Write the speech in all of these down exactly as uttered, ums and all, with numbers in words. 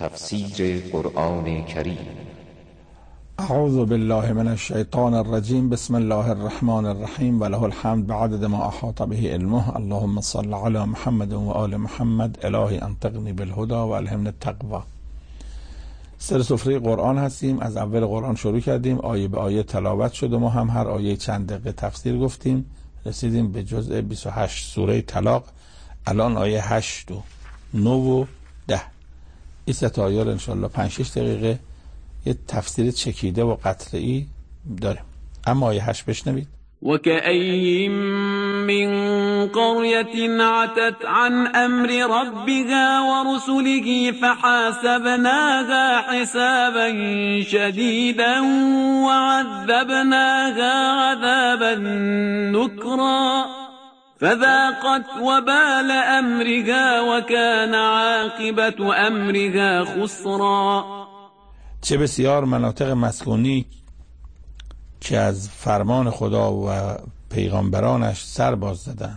تفسیر قرآن کریم. اعوذ بالله من الشیطان الرجیم. بسم الله الرحمن الرحیم و له الحمد بعدد ما احاط به علمه. اللهم صل علی محمد و آل محمد. الهی انطقنی بالهدى و الهمنی التقوی. سر سفره قرآن هستیم. از اول قرآن شروع کردیم، آیه به آیه تلاوت شد و ما هم هر آیه چند دقیقه تفسیر گفتیم. رسیدیم به جزء بیست و هشت سوره طلاق. الان آیه هشت و نه و ده. این سه تا آیه رو انشاءالله پنج شش دقیقه یه تفسیر چکیده و قطعی داریم. اما آیه هشت بشنوید. وكأين من قرية عتت عن أمر ربها ورسله فحاسبناها حسابا شديدا وعذبناها عذابا نكرا فذاقت وبال أمرها وكان عاقبة أمرها خسرا. چه بسیار مناطق مسکونی که از فرمان خدا و پیغامبرانش سر باز زدن.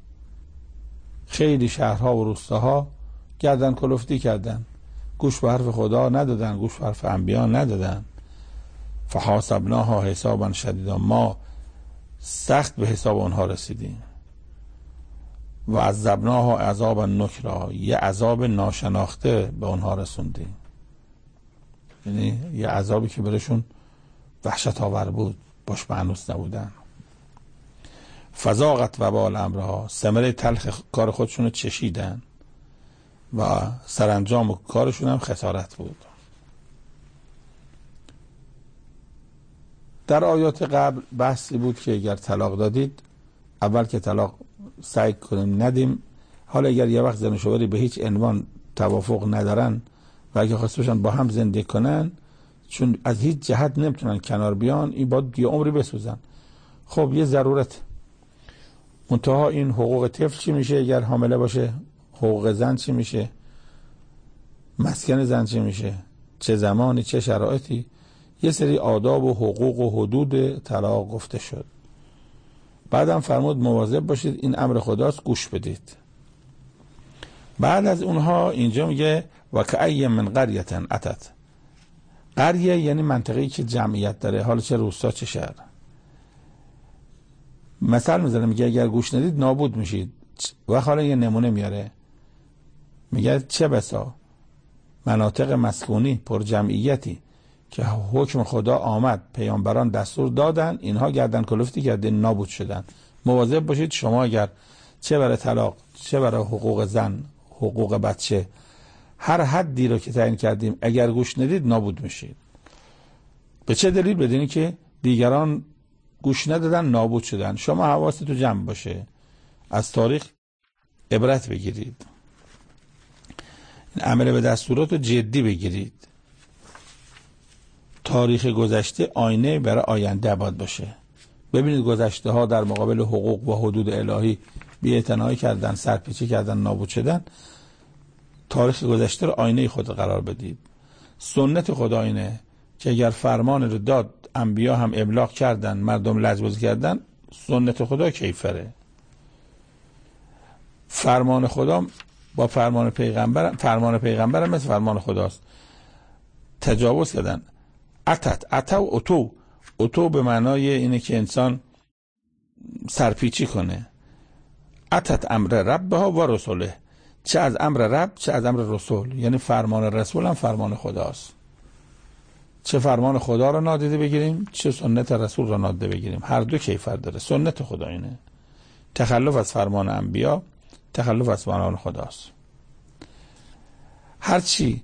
خیلی شهرها و روستاها گردن کلفتی کردن، گوش به حرف خدا ندادن، گوش به حرف انبیا ندادن. فحاسبناها حسابا شدیدا، ما سخت به حساب اونها رسیدیم. و عذبناها عذابا نکرا، یه عذاب ناشناخته به اونها رسوندیم. یعنی یه عذابی که برشون وحشت آور بود، باش مانوس نبودن. فذاقت وبال امرها، ثمره تلخ کار خودشون رو چشیدن و سرانجام کارشون هم خسارت بود. در آیات قبل بحثی بود که اگر طلاق دادید، اول که طلاق سعی کنیم ندیم. حالا اگر یه وقت زن و شوهری به هیچ عنوان توافق ندارن و اگه خواسته باشن با هم زندگی کنن، چون از هیچ جهت نمیتونن کنار بیان، این باید یه عمری بسوزن. خب یه ضرورت. منتها این حقوق طفل چی میشه اگر حامله باشه؟ حقوق زن چی میشه؟ مسکن زن چی میشه؟ چه زمانی، چه شرایطی؟ یه سری آداب و حقوق و حدود طلاق گفته شد. بعدم فرمود مواظب باشید، این امر خداست، گوش بدید. بعد از اونها اینجا میگه و کأی من قریة اتت. قریه یعنی منطقه‌ای که جمعیت داره، حالا چه روستا چه شهر. مثال میزنه، میگه اگر گوش ندید نابود میشید. و حالا یه نمونه میاره، میگه چه بسا مناطق مسکونی پر جمعیتی که حکم خدا آمد، پیامبران دستور دادن، اینها گردن کلفتی کردن، نابود شدن. مواظب باشید شما اگر چه برای طلاق، چه برای حقوق زن، حقوق بچه، هر حدی رو که تعیین کردیم اگر گوش ندید نابود میشید. به چه دلیل؟ بدونی که دیگران گوش ندادن نابود شدن. شما حواستون جمع باشه، از تاریخ عبرت بگیرید، این عمل به دستورات رو جدی بگیرید. تاریخ گذشته آینه برای آینده باید باشه. ببینید گذشته ها در مقابل حقوق و حدود الهی بی‌اعتنایی کردن، سرپیچی کردن، نابود شدن. تاریخ گذشته رو آینه خود قرار بدید. سنت خدا اینه که اگر فرمان رو داد، انبیا هم ابلاغ کردن، مردم لجبازی کردن، سنت خدا کیفره. فرمان خدا با فرمان پیغمبر، فرمان پیغمبر هم مثل فرمان خداست. تجاوز کردن. اتت، اتو، اتو. اتو به معنای اینه که انسان سرپیچی کنه. اتت امر ربها و رسوله، چه از امر رب چه از امر رسول. یعنی فرمان رسول هم فرمان خداست. چه فرمان خدا رو نادیده بگیریم، چه سنت رسول رو نادیده بگیریم، هر دو کیفر داره. سنت خدا اینه. تخلف از فرمان انبیا تخلف از فرمان خداست. هرچی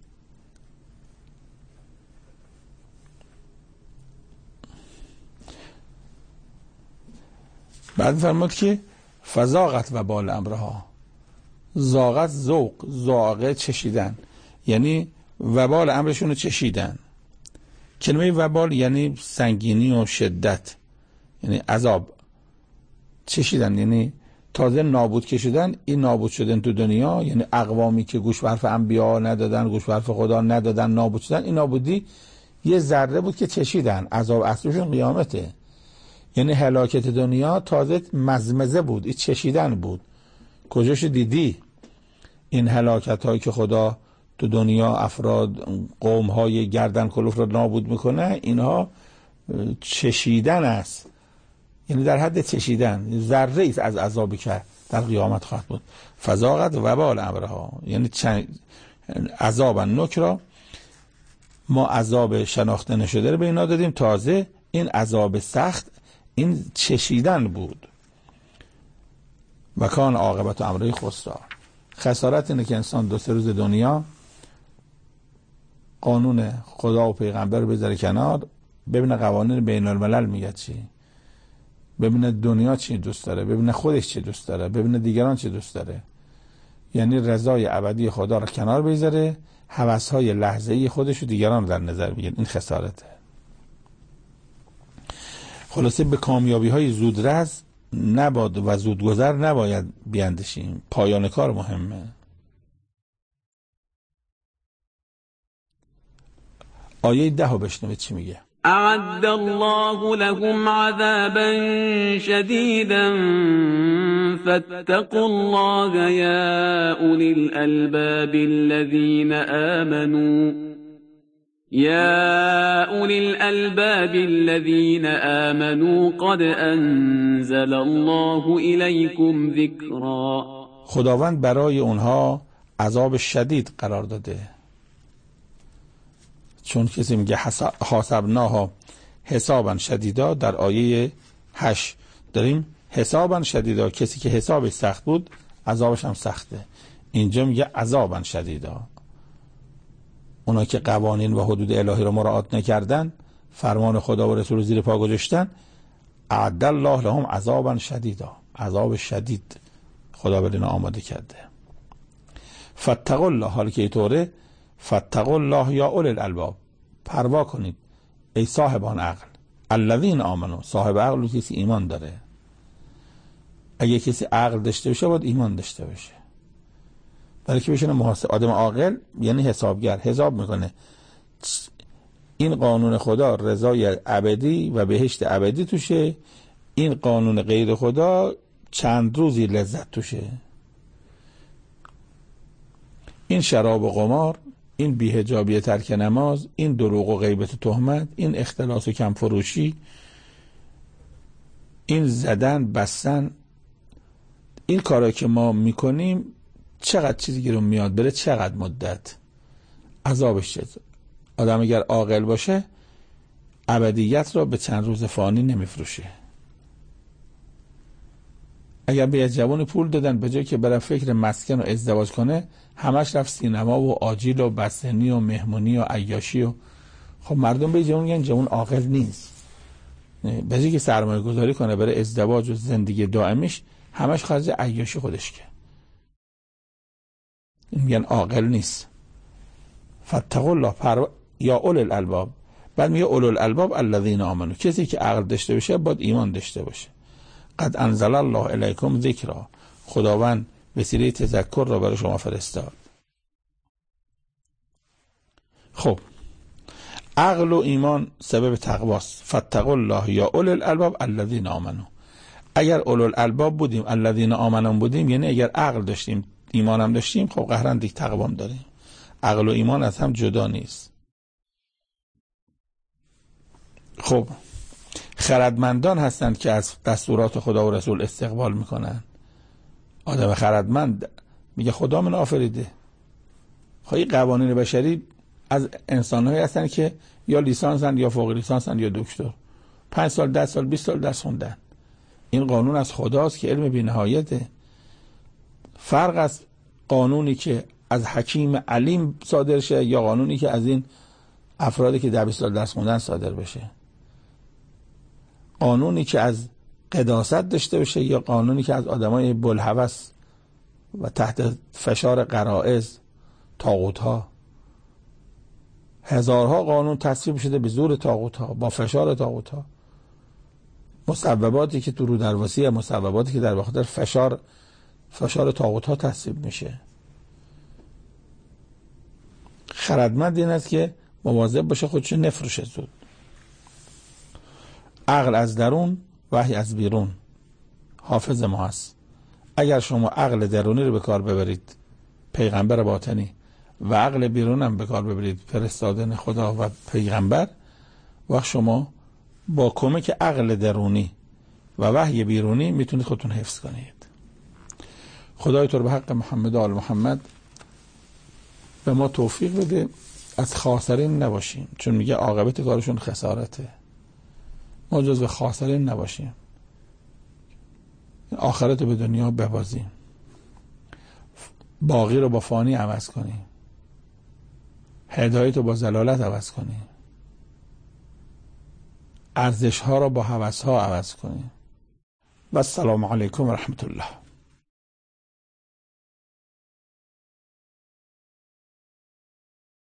بعد فرمود که فذاقت وبال امرها. زاغت ذوق، زاغه چشیدن، یعنی وبال امرشون رو چشیدن. کلمه وبال یعنی سنگینی و شدت، یعنی عذاب. چشیدن یعنی تازه نابود کشیدن. این نابود شدن تو دنیا یعنی اقوامی که گوش به حرف انبیا ندادن، گوش به حرف خدا ندادن، نابود شدن. این نابودی یه ذره بود که چشیدن. عذاب اصلشون قیامته. یعنی هلاکت دنیا تازه مزمزه بود، این چشیدن بود. کجاش دیدی این هلاکت هایی که خدا تو دنیا افراد قوم های گردن کلوف رو نابود میکنه، اینها چشیدن است، یعنی در حد چشیدن، ذره ای از عذابی که در قیامت خواهد بود. فذاقت وبال امرها، یعنی عذاب نکرا، ما عذاب شناخته نشده رو به اینا دادیم، تازه این عذاب سخت این چشیدن بود. و کان عاقبت امرهای خسرا، خسارت اینه که انسان دو سه روز دنیا قانون خدا و پیغمبر رو بذاره کنار، ببینه قوانین بین الملل میگه چی، ببینه دنیا چی دوست داره، ببینه خودش چی دوست داره، ببینه دیگران چی دوست داره، یعنی رضای ابدی خدا رو کنار بذاره، هوس‌های لحظه‌ای خودش و دیگران رو در نظر بگیره. این خسارته. خلاصه به کامیابی‌های زودرس نباد و زودگذر نباید بیاندیشیم، پایان کار مهمه. آیه ده رو بشنوید چی میگه. اعد الله لهم عذابا شديدا فاتقوا الله يا أولي الألباب الذين آمنوا يا أولي الألباب الذين آمنوا قد أنزل الله إليكم ذكرا. خداوند برای اونها عذاب شدید قرار داده، چون کسی میگه حاسبناها حسابا شدیدا، در آیه هشت داریم حسابا شدیدا، کسی که حسابش سخت بود عذابش هم سخته. اینجا میگه عذابا شدیدا، اونا که قوانین و حدود الهی رو مراعات نکردن، فرمان خدا و رسول زیر پا گذاشتن، اعد الله لهم عذابا شدیدا، عذاب شدید خدا برای اینا آماده کرده. فاتقوا الله، حالی که اینطوره، فاتقوا الله یا اولی الالباب، پروا کنید ای صاحبان عقل، الذین آمنوا، صاحب عقل کسی ایمان داره. اگه کسی عقل داشته باشه باید ایمان داشته باشه، برای که بشه محاسب. آدم عاقل یعنی حسابگر، حساب میکنه این قانون خدا رضای ابدی و بهشت ابدی توشه، این قانون غیر خدا چند روزی لذت توشه، این شراب و قمار، این بی‌حجابی ترک نماز، این دروغ و غیبت و تهمت، این اختلاس و کم فروشی، این زدن بستن، این کارا که ما میکنیم چقدر چیزی گیرون میاد بره، چقدر مدت عذابش چه. آدم اگر عاقل باشه ابدیت را به چند روز فانی نمیفروشه. اگر به یه جوان پول دادن به جای که بره فکر مسکن و ازدواج کنه، همش رفت سینما و آجیل و بستنی و مهمونی و عیاشی و خب مردم به جوان میگن جوان عاقل نیست. به جای که سرمایه گذاری کنه برای ازدواج و زندگی دائمیش، همش خرج عیاشی خودش که میگن عاقل نیست. فاتقوا الله پر... یا اول الالباب، بعد میگه اول الالباب الذین آمنوا، کسی که عقل داشته باشه باید ایمان داشته باشه. قد انزل الله الیکم ذکرا، خداوند وسیله تذکر را برای شما فرستاد. خب عقل و ایمان سبب تقواست. فاتقوا الله یا اول الالباب الذین آمنوا، اگر اول الالباب بودیم الذین آمنوا بودیم، یعنی اگر عقل داشتیم ایمان هم داشتیم، خب قهرن دیگه تقوام داریم. عقل و ایمان از هم جدا نیست. خب خردمندان هستند که از دستورات خدا و رسول استقبال میکنن. آدم خردمند میگه خدا من آفریده. خواهی قوانین بشری از انسانهایی هستن که یا لیسانسن یا فوق لیسانسن یا دکتر، پنج سال ده سال بیست سال درس خوندن. این قانون از خداست که علم بی نهایته. فرق از قانونی که از حکیم علیم صادر شه یا قانونی که از این افرادی که ده بیست سال درس خوندن صادر بشه. قانونی که از قداست داشته باشه یا قانونی که از آدمای بلهوس و تحت فشار غرائز طاغوت‌ها. هزارها قانون تصویب شده به زور طاغوت‌ها، با فشار طاغوت‌ها. مصوباتی که تو رو درواسی، مصوباتی که در بخاطر فشار فشار طاغوت‌ها تصویب میشه. خردمند این است که مواظب باشه خودشو نفروشه زود. عقل از درون، وحی از بیرون حافظ ما هست. اگر شما عقل درونی رو به کار ببرید، پیغمبر باطنی، و عقل بیرون هم به کار ببرید، فرستادن خدا و پیغمبر، وقت شما با کمک عقل درونی و وحی بیرونی میتونید خودتون حفظ کنید. خدای تو رو به حق محمد و آل محمد به ما توفیق بده از خاسرین نباشیم، چون میگه عاقبت کارشون خسارته. ما جزو خاسرین نباشیم، آخرت رو به دنیا ببازیم، باقی رو با فانی عوض کنیم، هدایت رو با ضلالت عوض کنیم، ارزش ها رو با هوس ها عوض کنیم. و السلام علیکم و رحمت الله.